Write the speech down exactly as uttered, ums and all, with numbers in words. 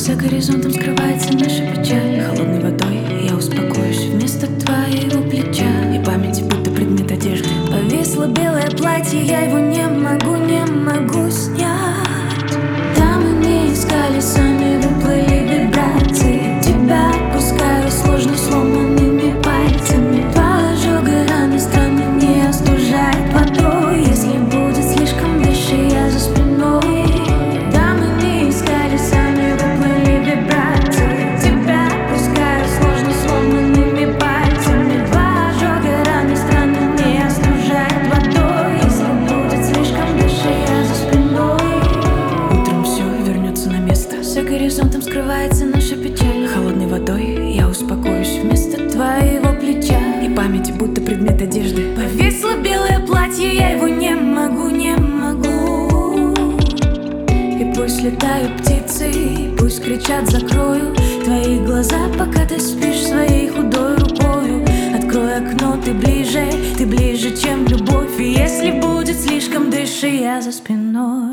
За горизонтом скрывается наша печаль. Холодной водой я успокоюсь вместо твоего плеча. И память будто предмет одежды. Повисло белое платье, я его не могу, не могу снять. Там мы не искали, сами выплыли вибрации. Тебя пускаю сложно сломанными пальцами. Два ожога раны странно не остужает водой. Если будет слишком дыши, я за спиной. Да, мы не искали, сами выплыли вибрации. Тебя пускаю сложно сломанными пальцами. Два ожога раны странно не остужает водой. Если будет слишком дыши, я за спиной. Утром все вернется на место. За горизонтом скрывается наша печаль. Холодной водой я успокоюсь вместо твоего плеча. И память будто предмет одежды. Повисло белое платье, я его не могу, не могу. И пусть летают птицы, пусть кричат закрою твои глаза, пока ты спишь своей худой рукою. Открой окно, ты ближе, ты ближе, чем любовь. И если будет слишком, дыши, я за спиной.